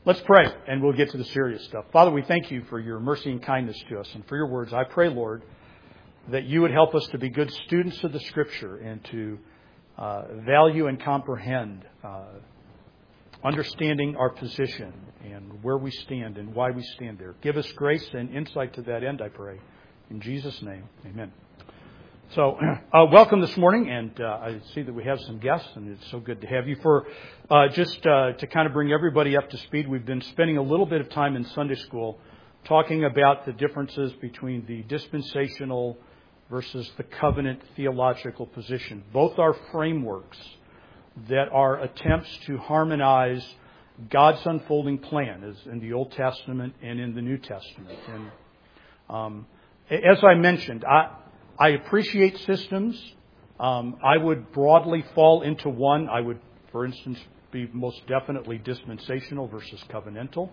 Let's pray, and we'll get to the serious stuff. Father, we thank you for your mercy and kindness to us and for your words. I pray, Lord, that you would help us to be good students of the Scripture and to value and comprehend understanding our position and where we stand and why we stand there. Give us grace and insight to that end, I pray. In Jesus' name, amen. So, welcome this morning, and I see that we have some guests, and it's so good to have you. For just to kind of bring everybody up to speed, we've been spending a little bit of time in Sunday school talking about the differences between the dispensational versus the covenant theological position. Both are frameworks that are attempts to harmonize God's unfolding plan, as in the Old Testament and in the New Testament. And as I mentioned, I appreciate systems. I would broadly fall into one. I would, for instance, be most definitely dispensational versus covenantal.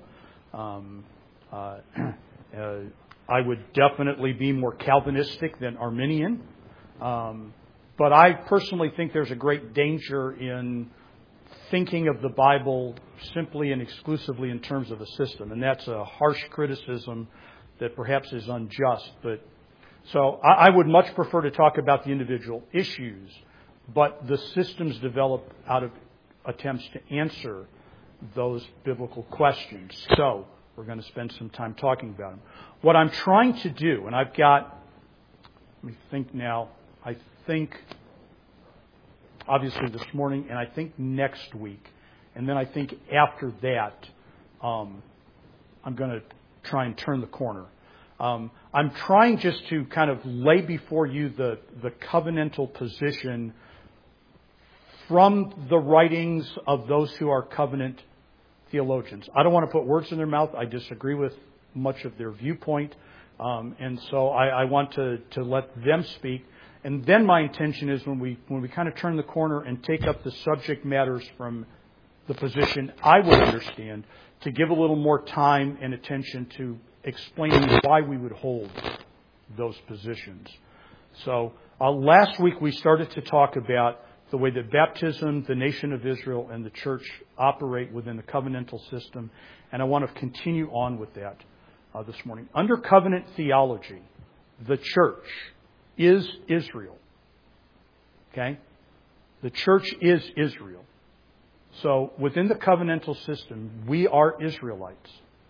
I would definitely be more Calvinistic than Arminian. But I personally think there's a great danger in thinking of the Bible simply and exclusively in terms of a system. And that's a harsh criticism that perhaps is unjust, but so I would much prefer to talk about the individual issues, but the systems develop out of attempts to answer those biblical questions. So we're going to spend some time talking about them. What I'm trying to do, and I've got, let me think now, I think obviously this morning, and I think next week, and then I think after that, I'm going to try and turn the corner. I'm trying just to kind of lay before you the covenantal position from the writings of those who are covenant theologians. I don't want to put words in their mouth. I disagree with much of their viewpoint. And so I want to let them speak. And then my intention is when we kind of turn the corner and take up the subject matters from the position I would understand, to give a little more time and attention to explaining why we would hold those positions. So last week we started to talk about the way that baptism, the nation of Israel, and the church operate within the covenantal system. And I want to continue on with that this morning. Under covenant theology, the church is Israel. Okay? The church is Israel. So within the covenantal system, we are Israelites.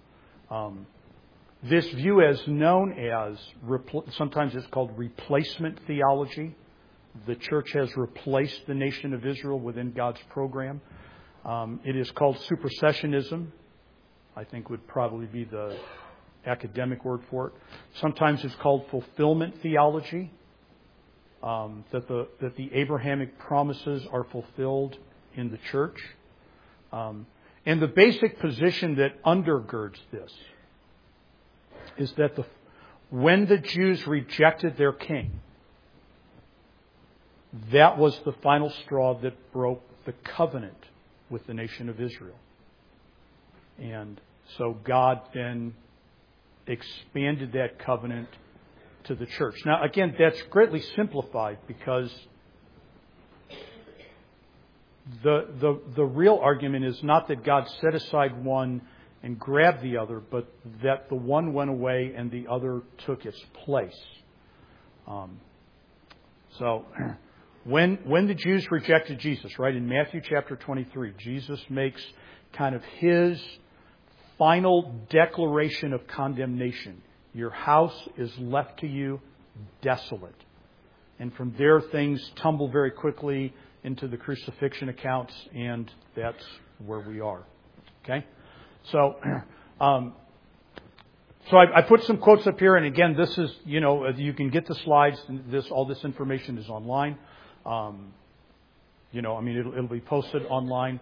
This view is known as, sometimes it's called replacement theology. The church has replaced the nation of Israel within God's program. It is called supersessionism, I think would probably be the academic word for it. Sometimes it's called fulfillment theology, that the Abrahamic promises are fulfilled in the church. And the basic position that undergirds this is that when the Jews rejected their king, that was the final straw that broke the covenant with the nation of Israel. And so God then expanded that covenant to the church. Now, again, that's greatly simplified because the real argument is not that God set aside one and grabbed the other, but that the one went away and the other took its place. So when the Jews rejected Jesus, right, in Matthew chapter 23, Jesus makes kind of his final declaration of condemnation. Your house is left to you desolate. And from there, things tumble very quickly into the crucifixion accounts, and that's where we are. Okay? So, I put some quotes up here, and again, this is, you can get the slides. All this information is online. It'll be posted online.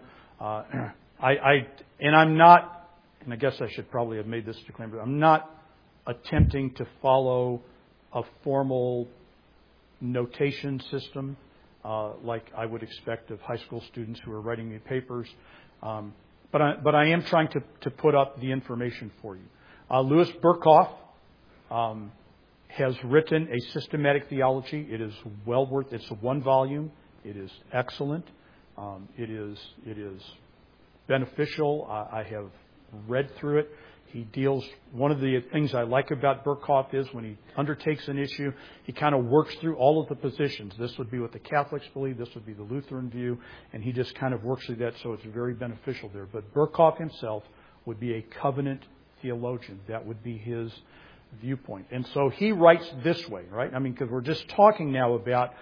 I'm not, and I guess I should probably have made this disclaimer, I'm not attempting to follow a formal notation system like I would expect of high school students who are writing me papers. But I am trying to put up the information for you. Louis Berkhoff has written a systematic theology. It is well worth. It's one volume. It is excellent. It is beneficial. I have read through it. He deals, one of the things I like about Berkhoff is when he undertakes an issue, he kind of works through all of the positions. This would be what the Catholics believe, this would be the Lutheran view, and he just kind of works through that, so it's very beneficial there. But Berkhoff himself would be a covenant theologian. That would be his viewpoint. And so he writes this way, right? I mean, because we're just talking now about,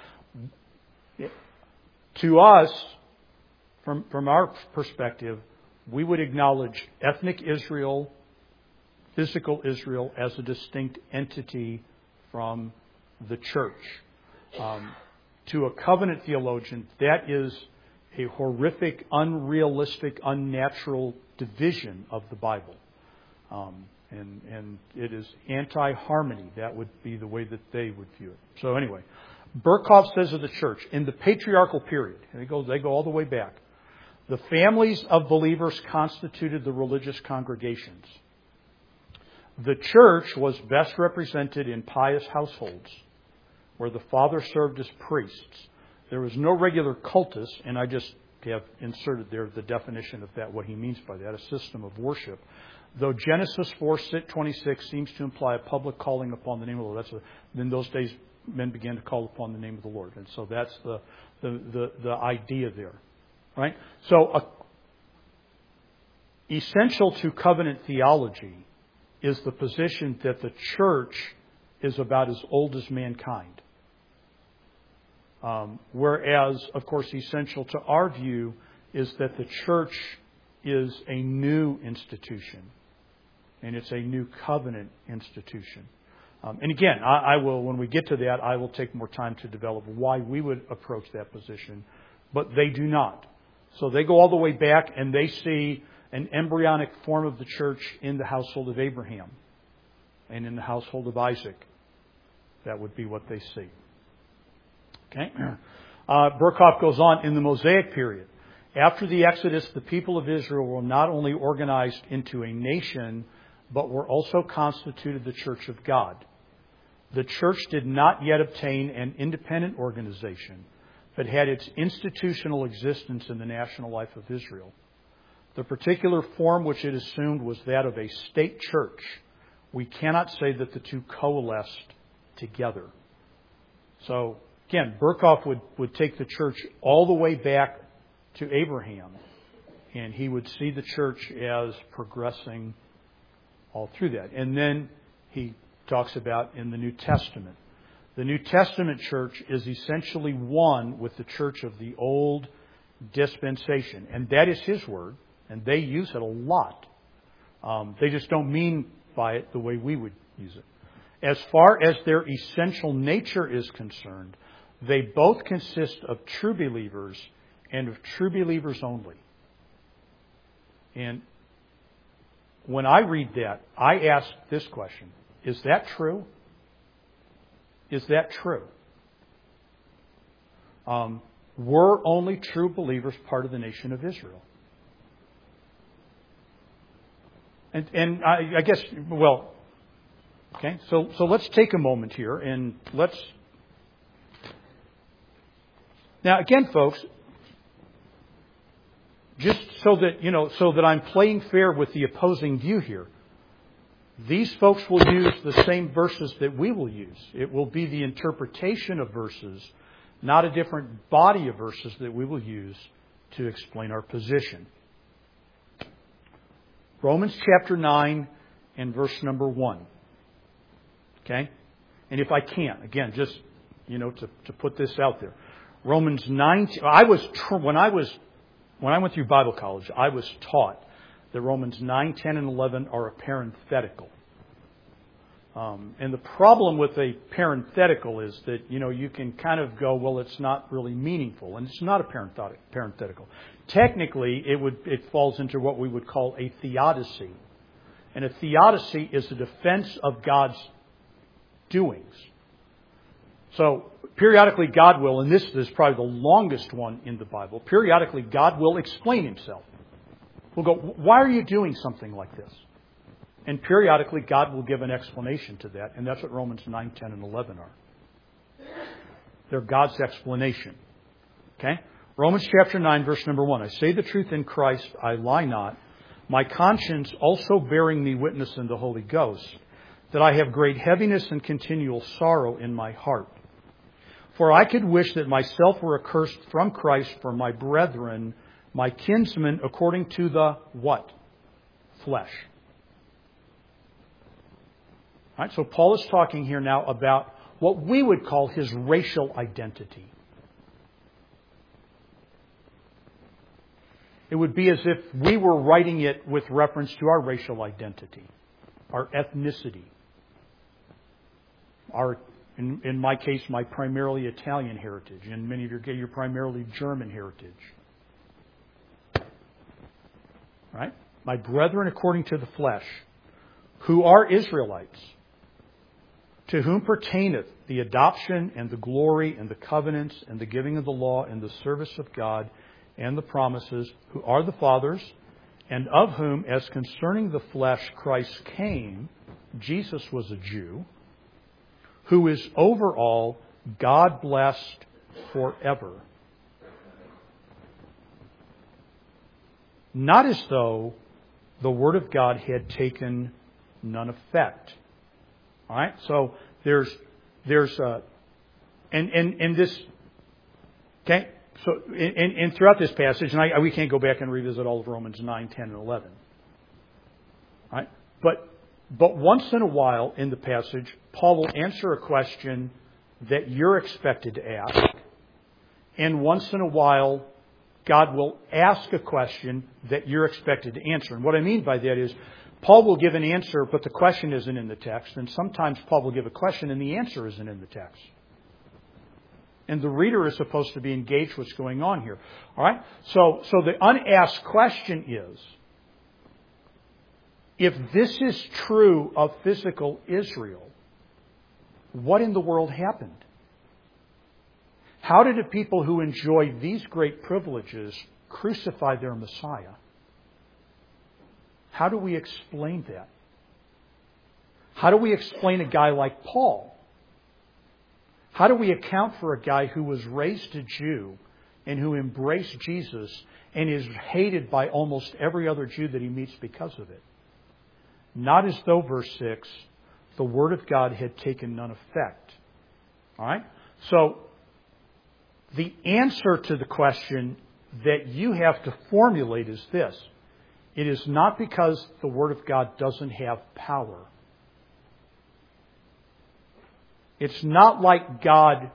to us, from our perspective, we would acknowledge ethnic Israel, physical Israel, as a distinct entity from the church. To a covenant theologian, that is a horrific, unrealistic, unnatural division of the Bible. And it is anti-harmony. That would be the way that they would view it. So anyway, Berkhoff says of the church, in the patriarchal period, and they go all the way back, the families of believers constituted the religious congregations. The church was best represented in pious households, where the father served as priests. There was no regular cultus, and I just have inserted there the definition of that, what he means by that, a system of worship. Though Genesis 4:26 seems to imply a public calling upon the name of the Lord. In those days, men began to call upon the name of the Lord. And so that's the idea there. Right? So essential to covenant theology is the position that the church is about as old as mankind. Whereas, of course, essential to our view is that the church is a new institution. And it's a new covenant institution. And again, I will, when we get to that, I will take more time to develop why we would approach that position. But they do not. So they go all the way back and they see an embryonic form of the church in the household of Abraham and in the household of Isaac. That would be what they see. Okay. Berkhoff goes on, in the Mosaic period, after the Exodus, the people of Israel were not only organized into a nation, but were also constituted the church of God. The church did not yet obtain an independent organization, but had its institutional existence in the national life of Israel. The particular form which it assumed was that of a state church. We cannot say that the two coalesced together. So, again, Berkhoff would take the church all the way back to Abraham, and he would see the church as progressing all through that. And then he talks about in the New Testament. The New Testament church is essentially one with the church of the old dispensation. And that is his word, and they use it a lot. They just don't mean by it the way we would use it. As far as their essential nature is concerned, they both consist of true believers and of true believers only. And when I read that, I ask this question: is that true? Is that true? Were only true believers part of the nation of Israel? And I guess, well, okay, so let's take a moment here and let's... Now, again, folks, just so that I'm playing fair with the opposing view here, these folks will use the same verses that we will use. It will be the interpretation of verses, not a different body of verses that we will use to explain our position. Romans chapter 9 and verse number 1. Okay? And if I can, again, just, to put this out there. Romans 9, when I went through Bible college, I was taught that Romans 9, 10, and 11 are a parenthetical. And the problem with a parenthetical is that, you can kind of go, well, it's not really meaningful. And it's not a parenthetical. Technically, it falls into what we would call a theodicy. And a theodicy is a defense of God's doings. So, periodically God will, and this is probably the longest one in the Bible, periodically God will explain himself. We'll go, why are you doing something like this? And periodically God will give an explanation to that, and that's what Romans 9, 10, and 11 are. They're God's explanation. Okay? Romans chapter 9, verse number 1. I say the truth in Christ, I lie not. my conscience also bearing me witness in the Holy Ghost, that I have great heaviness and continual sorrow in my heart. For I could wish that myself were accursed from Christ for my brethren, my kinsmen, according to the what? Flesh. All right, so Paul is talking here now about what we would call his racial identity. It would be as if we were writing it with reference to our racial identity, our ethnicity, in my case, my primarily Italian heritage. In many of your primarily German heritage. Right? My brethren according to the flesh, who are Israelites, to whom pertaineth the adoption and the glory and the covenants and the giving of the law and the service of God and the promises, who are the fathers, and of whom, as concerning the flesh, Christ came, Jesus was a Jew, who is over all, God blessed forever. Not as though the Word of God had taken none effect. All right? So there's and this, okay? So and throughout this passage, and we can't go back and revisit all of Romans 9, 10, and 11. All right? But once in a while in the passage, Paul will answer a question that you're expected to ask. And once in a while, God will ask a question that you're expected to answer. And what I mean by that is, Paul will give an answer, but the question isn't in the text. And sometimes Paul will give a question and the answer isn't in the text. And the reader is supposed to be engaged with what's going on here. All right? So the unasked question is, if this is true of physical Israel, what in the world happened? How did a people who enjoy these great privileges crucify their Messiah? How do we explain that? How do we explain a guy like Paul? How do we account for a guy who was raised a Jew and who embraced Jesus and is hated by almost every other Jew that he meets because of it? Not as though, verse 6, the Word of God had taken none effect. All right? So, the answer to the question that you have to formulate is this. It is not because the Word of God doesn't have power. It's not like God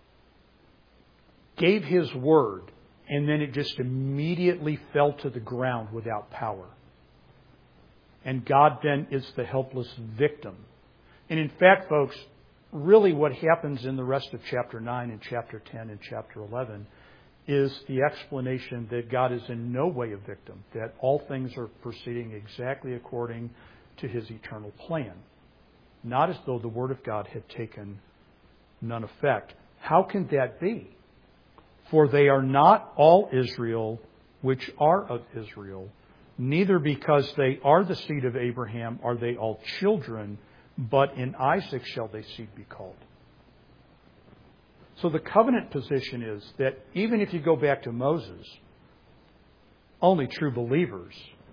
gave His Word and then it just immediately fell to the ground without power. And God then is the helpless victim. And in fact, folks, really what happens in the rest of chapter 9 and chapter 10 and chapter 11 is the explanation that God is in no way a victim, that all things are proceeding exactly according to His eternal plan. Not as though the Word of God had taken none effect. How can that be? For they are not all Israel which are of Israel, neither because they are the seed of Abraham are they all children, but in Isaac shall their seed be called. So the covenant position is that even if you go back to Moses, only true believers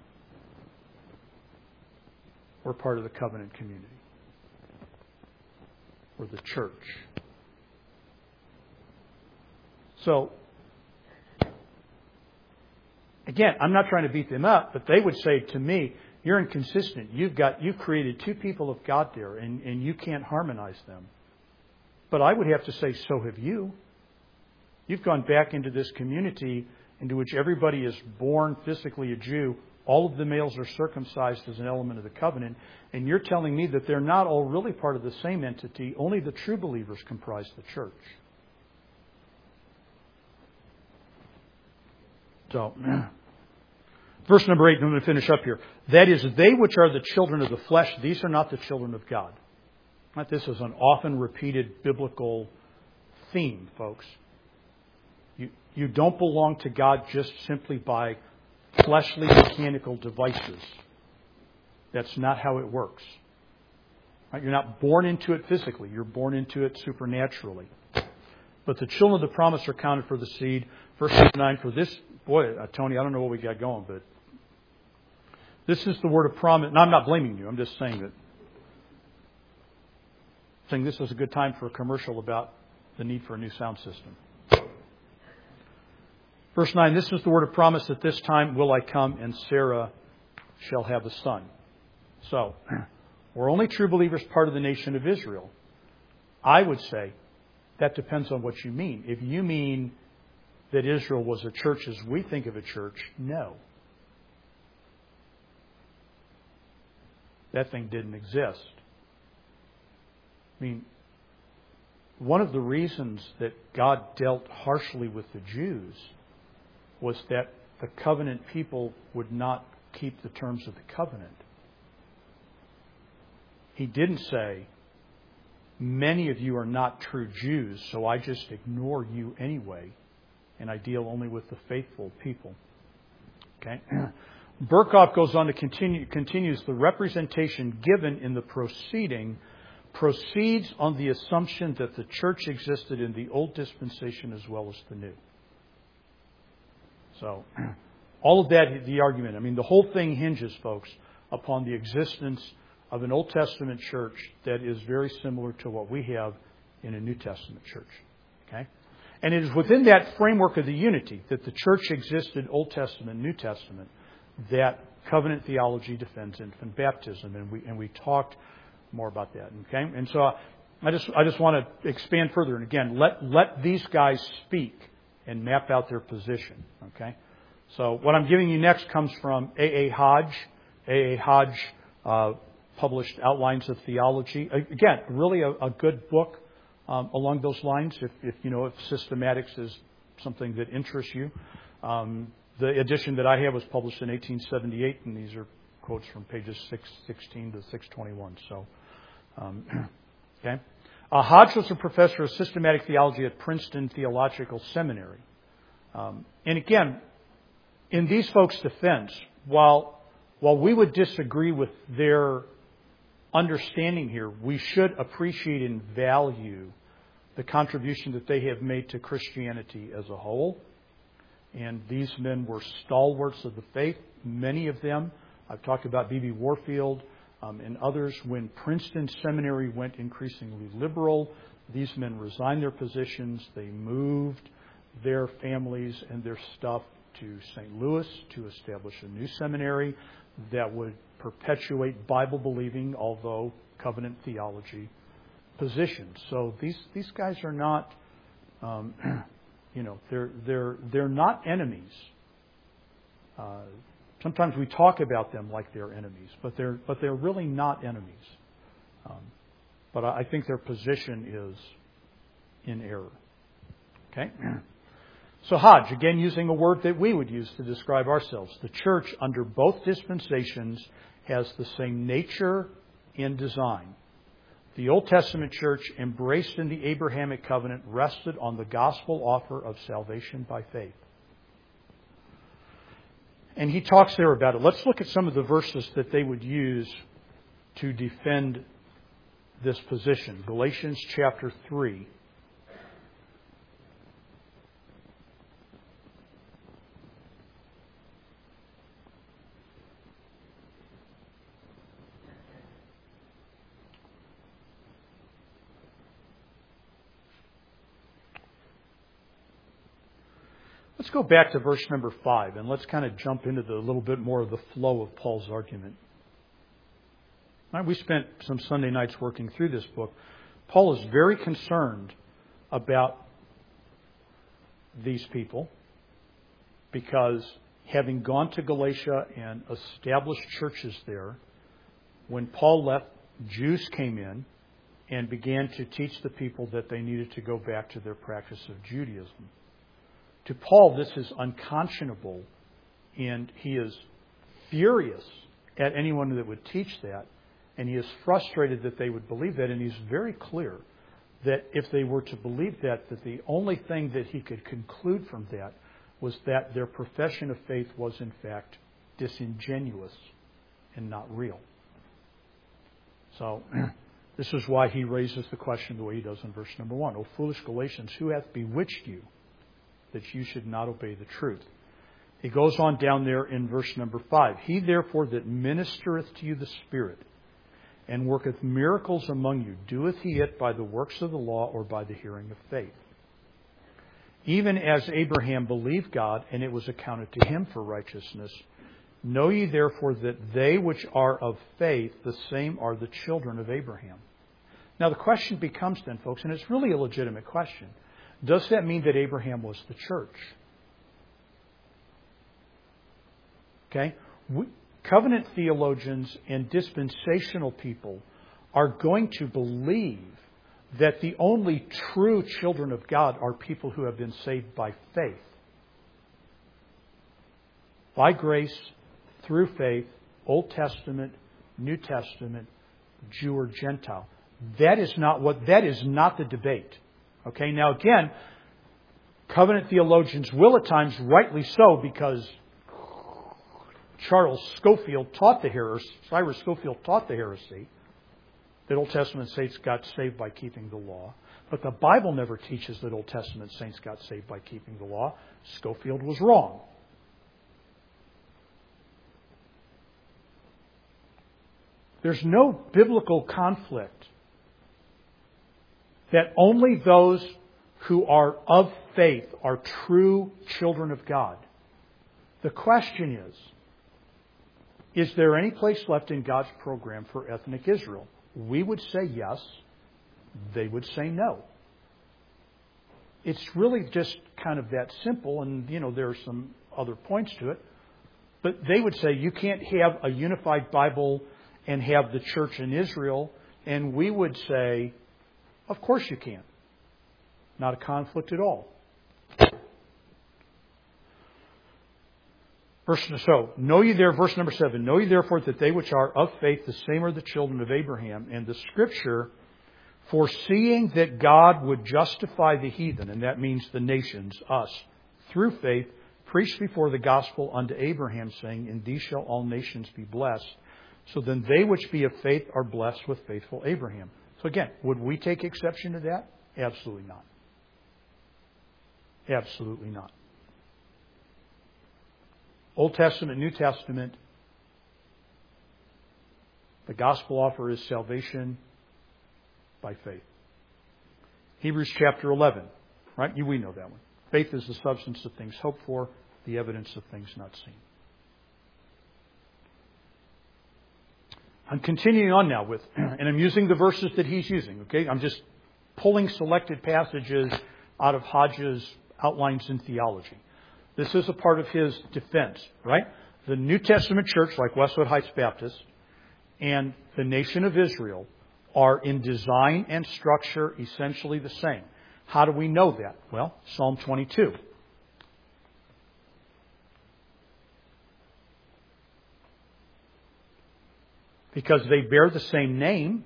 were part of the covenant community, or the church. So, again, I'm not trying to beat them up, but they would say to me, you're inconsistent. You've created two people of God there, and you can't harmonize them. But I would have to say, so have you. You've gone back into this community into which everybody is born physically a Jew. All of the males are circumcised as an element of the covenant. And you're telling me that they're not all really part of the same entity. Only the true believers comprise the church. So, verse number 8, I'm going to finish up here. That is, they which are the children of the flesh, these are not the children of God. This is an often repeated biblical theme, folks. You don't belong to God just simply by fleshly mechanical devices. That's not how it works. You're not born into it physically. You're born into it supernaturally. But the children of the promise are counted for the seed. Verse 9, for this, boy, Tony, I don't know what we got going, but This is the word of promise. And I'm not blaming you. I'm just saying this is a good time for a commercial about the need for a new sound system. Verse 9, this is the word of promise, at this time will I come and Sarah shall have a son. So, were only true believers part of the nation of Israel? I would say that depends on what you mean. If you mean that Israel was a church as we think of a church, no. That thing didn't exist. I mean, one of the reasons that God dealt harshly with the Jews was that the covenant people would not keep the terms of the covenant. He didn't say, many of you are not true Jews, so I just ignore you anyway, and I deal only with the faithful people. Okay? Berkhoff goes on to continues the representation given in the proceeding proceeds on the assumption that the church existed in the old dispensation as well as the new. So, all of that, the argument, I mean, the whole thing hinges, folks, upon the existence of an Old Testament church that is very similar to what we have in a New Testament church. Okay? And it is within that framework of the unity that the church existed, Old Testament, New Testament, that covenant theology defends infant baptism. And we talked more about that. Okay? And so I just want to expand further. And again, let these guys speak and map out their position. Okay? So what I'm giving you next comes from A.A. Hodge. A.A. Hodge published Outlines of Theology. Again, really a good book along those lines, if systematics is something that interests you. The edition that I have was published in 1878, and these are quotes from pages 616 to 621. So, okay. Hodge was a professor of systematic theology at Princeton Theological Seminary. And again, in these folks' defense, while we would disagree with their understanding here, we should appreciate and value the contribution that they have made to Christianity as a whole. And these men were stalwarts of the faith. Many of them, I've talked about B.B. Warfield and others, when Princeton Seminary went increasingly liberal, these men resigned their positions. They moved their families and their stuff to St. Louis to establish a new seminary that would perpetuate Bible-believing, although covenant theology, positions. So these guys are not, they're not enemies. Sometimes we talk about them like they're enemies, but they're really not enemies. But I think their position is in error. Okay? So Hodge, again using a word that we would use to describe ourselves. The church under both dispensations has the same nature and design. The Old Testament church, embraced in the Abrahamic covenant, rested on the gospel offer of salvation by faith. And he talks there about it. Let's look at some of the verses that they would use to defend this position. Galatians chapter 3. Let's go back to verse number 5 and let's kind of jump into a little bit more of the flow of Paul's argument. Right, we spent some Sunday nights working through this book. Paul is very concerned about these people because having gone to Galatia and established churches there, when Paul left, Jews came in and began to teach the people that they needed to go back to their practice of Judaism. To Paul, this is unconscionable, and he is furious at anyone that would teach that, and he is frustrated that they would believe that, and he's very clear that if they were to believe that the only thing that he could conclude from that was that their profession of faith was in fact disingenuous and not real. So, this is why he raises the question the way he does in verse number 1. O foolish Galatians, who hath bewitched you, that you should not obey the truth? He goes on down there in verse number 5. He therefore that ministereth to you the Spirit, and worketh miracles among you, doeth he it by the works of the law or by the hearing of faith? Even as Abraham believed God, and it was accounted to him for righteousness. Know ye therefore that they which are of faith, the same are the children of Abraham. Now the question becomes then, folks, and it's really a legitimate question, does that mean that Abraham was the church? Okay? Covenant theologians and dispensational people are going to believe that the only true children of God are people who have been saved by faith. By grace, through faith, Old Testament, New Testament, Jew or Gentile. That is not the debate. Okay, now again, covenant theologians will at times, rightly so, because Cyrus Scofield taught the heresy, that Old Testament saints got saved by keeping the law. But the Bible never teaches that Old Testament saints got saved by keeping the law. Scofield was wrong. There's no biblical conflict that only those who are of faith are true children of God. The question is there any place left in God's program for ethnic Israel? We would say yes. They would say no. It's really just kind of that simple, and there are some other points to it. But they would say you can't have a unified Bible and have the church in Israel, and we would say, of course you can. Not a conflict at all. Verse number 7, know ye therefore that they which are of faith, the same are the children of Abraham. And the Scripture, foreseeing that God would justify the heathen, and that means the nations, us, through faith, preached before the gospel unto Abraham, saying, in thee shall all nations be blessed. So then they which be of faith are blessed with faithful Abraham. So again, would we take exception to that? Absolutely not. Absolutely not. Old Testament, New Testament, the gospel offer is salvation by faith. Hebrews chapter 11, right? We know that one. Faith is the substance of things hoped for, the evidence of things not seen. I'm continuing on now and I'm using the verses that he's using, okay? I'm just pulling selected passages out of Hodge's Outlines in Theology. This is a part of his defense, right? The New Testament church, like Westwood Heights Baptist, and the nation of Israel are in design and structure essentially the same. How do we know that? Well, Psalm 22. Because they bear the same name.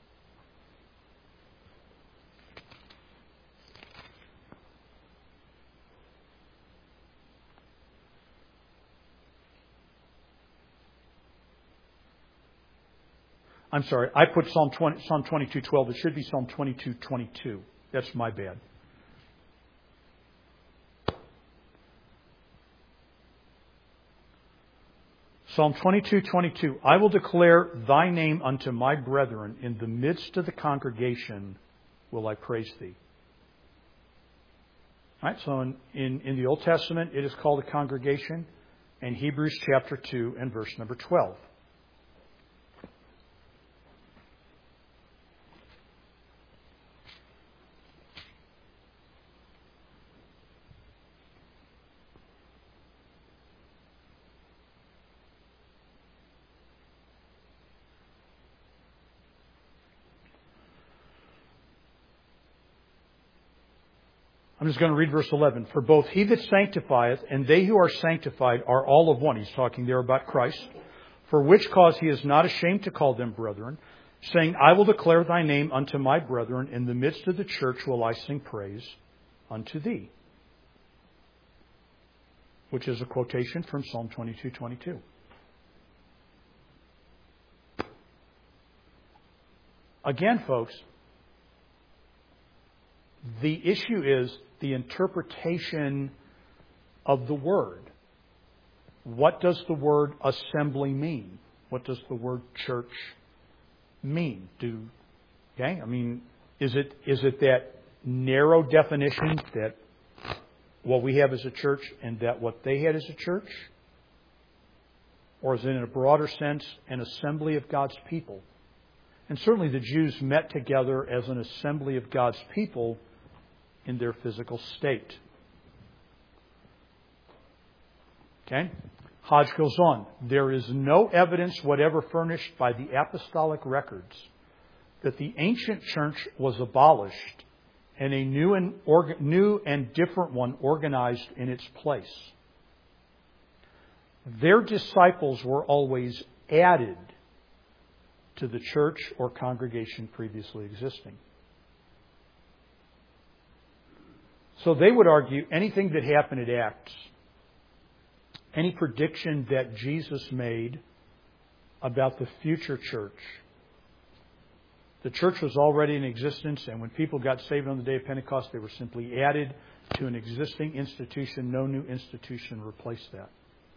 I'm sorry, I put Psalm 22:12. It should be Psalm 22:22. That's my bad. Psalm 22:22. I will declare thy name unto my brethren. In the midst of the congregation will I praise thee. All right, so in the Old Testament, it is called a congregation. And Hebrews chapter 2 and verse number 12. I'm just going to read verse 11. For both he that sanctifieth and they who are sanctified are all of one. He's talking there about Christ. For which cause he is not ashamed to call them brethren, saying, I will declare thy name unto my brethren. In the midst of the church will I sing praise unto thee. Which is a quotation from Psalm 22:22. Again, folks, the issue is the interpretation of the word. what does the word assembly mean? What does the word church mean? Okay? I mean, is it that narrow definition that what we have as a church and that what they had as a church? Or is it in a broader sense an assembly of God's people? And certainly the Jews met together as an assembly of God's people in their physical state. Okay? Hodge goes on. There is no evidence whatever furnished by the apostolic records that the ancient church was abolished and a new and different one organized in its place. Their disciples were always added to the church or congregation previously existing. So they would argue anything that happened at Acts, any prediction that Jesus made about the future church, the church was already in existence, and when people got saved on the day of Pentecost, they were simply added to an existing institution. No new institution replaced that.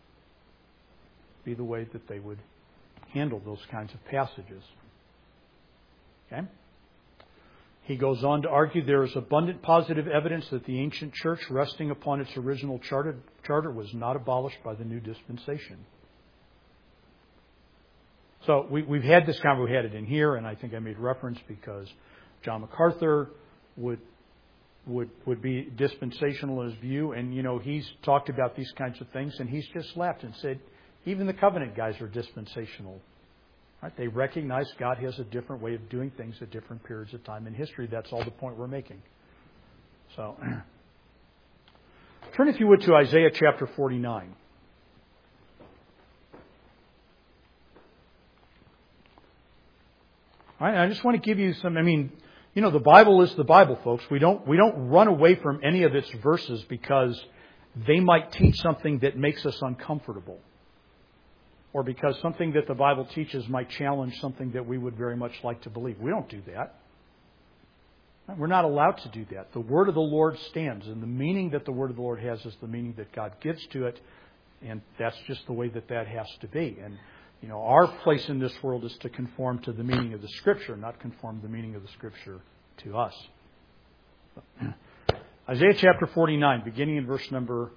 Be the way that they would handle those kinds of passages. Okay? He goes on to argue there is abundant positive evidence that the ancient church, resting upon its original charter, was not abolished by the new dispensation. So we've had this conversation. We had it in here, and I think I made reference because John MacArthur would be dispensational in his view, and he's talked about these kinds of things, and he's just laughed and said, even the covenant guys are dispensational. Right? They recognize God has a different way of doing things at different periods of time in history. That's all the point we're making. So, turn if you would to Isaiah chapter 49. All right, I just want to give you some. The Bible is the Bible, folks. We don't run away from any of its verses because they might teach something that makes us uncomfortable, or because something that the Bible teaches might challenge something that we would very much like to believe. We don't do that. We're not allowed to do that. The Word of the Lord stands, and the meaning that the Word of the Lord has is the meaning that God gives to it, and that's just the way that has to be. And our place in this world is to conform to the meaning of the Scripture, not conform the meaning of the Scripture to us. Isaiah chapter 49, beginning in verse number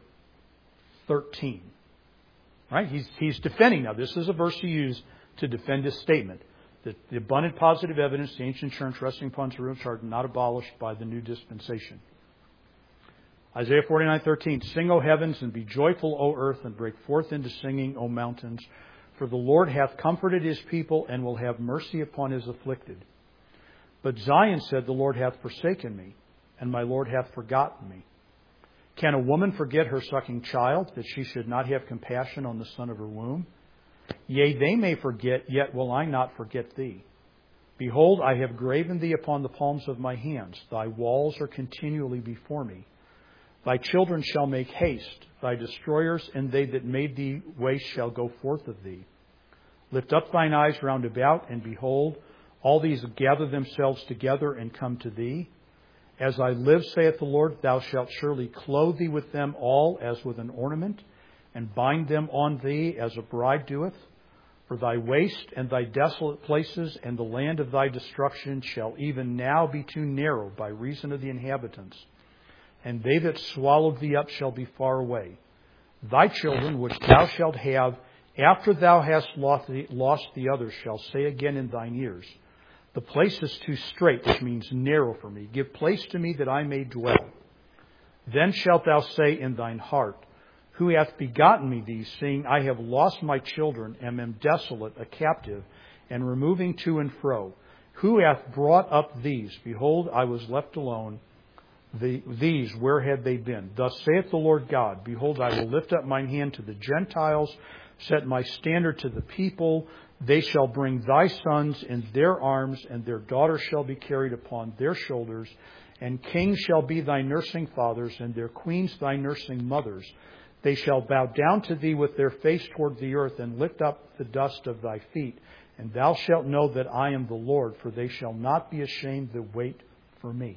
13. Right? He's defending now. This is a verse he used to defend his statement that the abundant positive evidence, the ancient church resting upon its original charter, not abolished by the new dispensation. Isaiah 49:13. Sing, O heavens, and be joyful, O earth, and break forth into singing, O mountains. For the Lord hath comforted his people, and will have mercy upon his afflicted. But Zion said, the Lord hath forsaken me, and my Lord hath forgotten me. Can a woman forget her sucking child, that she should not have compassion on the son of her womb? Yea, they may forget, yet will I not forget thee. Behold, I have graven thee upon the palms of my hands. Thy walls are continually before me. Thy children shall make haste. Thy destroyers and they that made thee waste shall go forth of thee. Lift up thine eyes round about, and behold, all these gather themselves together and come to thee. As I live, saith the Lord, thou shalt surely clothe thee with them all as with an ornament, and bind them on thee as a bride doeth. For thy waste and thy desolate places and the land of thy destruction shall even now be too narrow by reason of the inhabitants. And they that swallowed thee up shall be far away. Thy children, which thou shalt have, after thou hast lost the others, shall say again in thine ears, the place is too strait, which means narrow for me. Give place to me that I may dwell. Then shalt thou say in thine heart, who hath begotten me these, seeing I have lost my children, and am desolate, a captive, and removing to and fro? Who hath brought up these? Behold, I was left alone. These, where had they been? Thus saith the Lord God, behold, I will lift up mine hand to the Gentiles, set my standard to the people. They shall bring thy sons in their arms, and their daughters shall be carried upon their shoulders. And kings shall be thy nursing fathers, and their queens thy nursing mothers. They shall bow down to thee with their face toward the earth, and lift up the dust of thy feet. And thou shalt know that I am the Lord, for they shall not be ashamed that wait for me.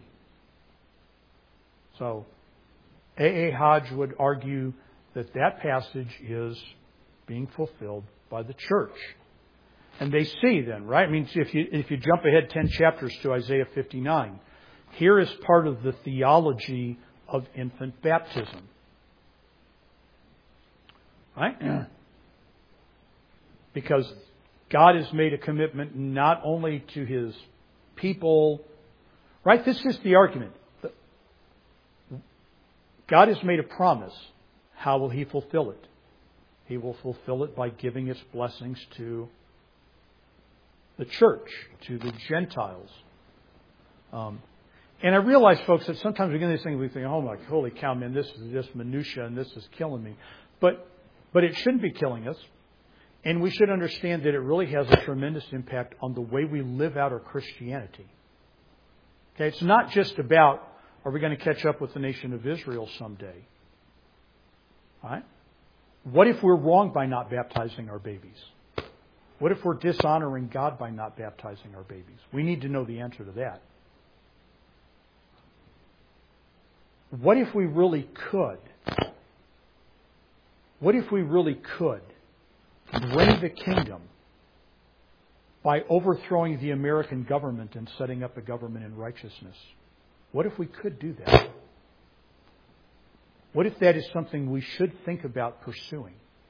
So, A.A. Hodge would argue that passage is being fulfilled by the church. And they see then, right? I mean, if you jump ahead 10 chapters to Isaiah 59, here is part of the theology of infant baptism. Right? Because God has made a commitment not only to His people, right? This is the argument. God has made a promise. How will He fulfill it? He will fulfill it by giving its blessings to the church, to the Gentiles. And I realize, folks, that sometimes we get these things, we think, oh my, holy cow, man, this is just minutia and this is killing me. But it shouldn't be killing us. And we should understand that it really has a tremendous impact on the way we live out our Christianity. Okay, it's not just about, are we going to catch up with the nation of Israel someday? All right? What if we're wrong by not baptizing our babies? What if we're dishonoring God by not baptizing our babies? We need to know the answer to that. What if we really could? What if we really could bring the kingdom by overthrowing the American government and setting up a government in righteousness? What if we could do that? What if that is something we should think about pursuing?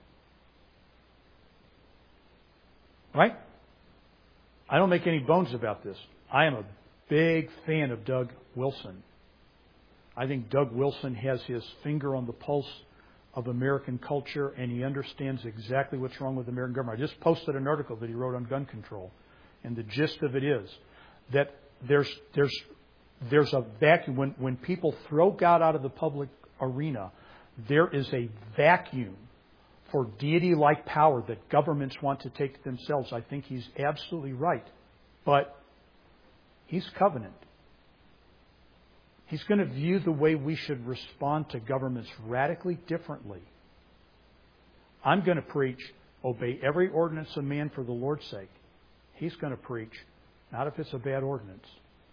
Right? I don't make any bones about this. I am a big fan of Doug Wilson. I think Doug Wilson has his finger on the pulse of American culture, and he understands exactly what's wrong with the American government. I just posted an article that he wrote on gun control, and the gist of it is that there's a vacuum. When people throw God out of the public arena, there is a vacuum for deity-like power that governments want to take themselves. I think he's absolutely right. But he's covenant. He's going to view the way we should respond to governments radically differently. I'm going to preach, obey every ordinance of man for the Lord's sake. He's going to preach, not if it's a bad ordinance.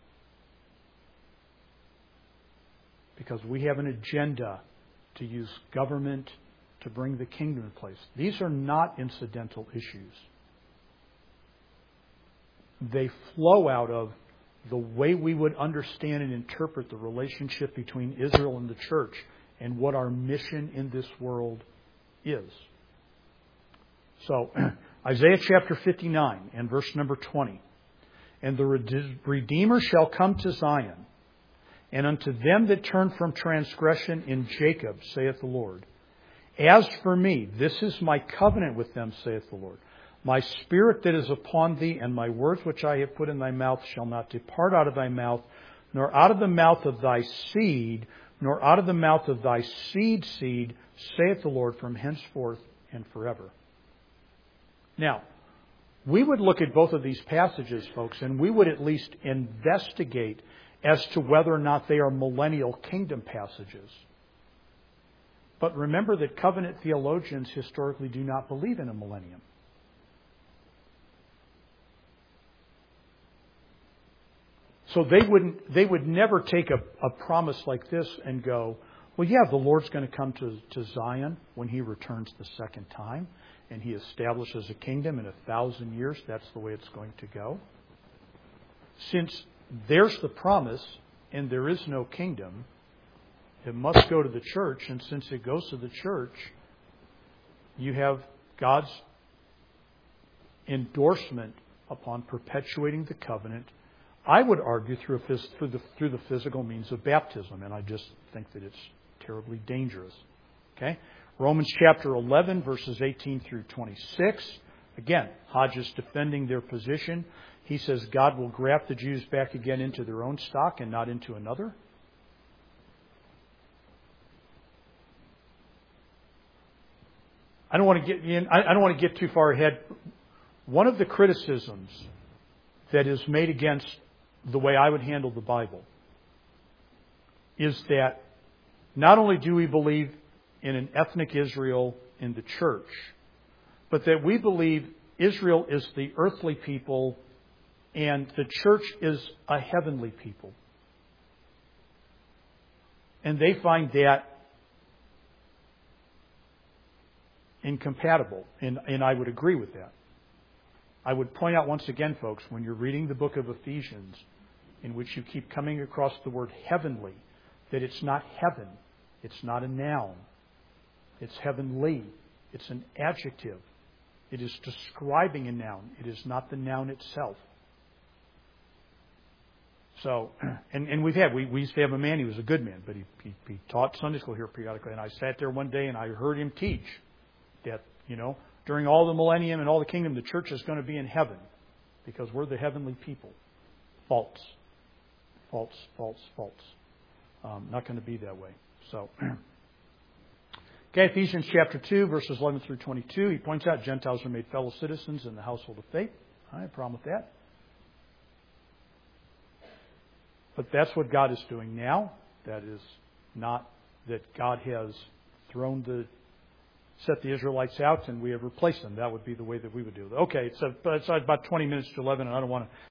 Because we have an agenda to use government to bring the kingdom in place. These are not incidental issues. They flow out of the way we would understand and interpret the relationship between Israel and the church and what our mission in this world is. So, Isaiah chapter 59 and verse number 20. And the Redeemer shall come to Zion, and unto them that turn from transgression in Jacob, saith the Lord. As for me, this is my covenant with them, saith the Lord. My spirit that is upon thee, and my words which I have put in thy mouth shall not depart out of thy mouth, nor out of the mouth of thy seed, nor out of the mouth of thy seed, saith the Lord, from henceforth and forever. Now, we would look at both of these passages, folks, and we would at least investigate as to whether or not they are millennial kingdom passages. But remember that covenant theologians historically do not believe in a millennium. So they would never take a promise like this and go, well, yeah, the Lord's going to come to Zion when He returns the second time, and He establishes a kingdom in 1,000 years. That's the way it's going to go. Since there's the promise and there is no kingdom, it must go to the church. And since it goes to the church, you have God's endorsement upon perpetuating the covenant, I would argue through the physical means of baptism, and I just think that it's terribly dangerous. Okay? Romans chapter 11, verses 18 through 26. Again, Hodge is defending their position. He says God will graft the Jews back again into their own stock and not into another. I don't want to get too far ahead. One of the criticisms that is made against the way I would handle the Bible is that not only do we believe in an ethnic Israel in the church, but that we believe Israel is the earthly people and the church is a heavenly people. And they find that incompatible, and I would agree with that. I would point out once again, folks, when you're reading the book of Ephesians, in which you keep coming across the word heavenly, that it's not heaven. It's not a noun. It's heavenly. It's an adjective. It is describing a noun. It is not the noun itself. So, and we used to have a man, he was a good man, but he taught Sunday school here periodically, and I sat there one day and I heard him teach that, during all the millennium and all the kingdom, the church is going to be in heaven because we're the heavenly people. False. False, false, false. Not going to be that way. So, okay, Ephesians chapter 2, verses 11 through 22, he points out Gentiles are made fellow citizens in the household of faith. I have a problem with that. But that's what God is doing now. That is not that God has set the Israelites out and we have replaced them. That would be the way that we would do it. Okay, it's about 20 minutes to 11, and I don't want to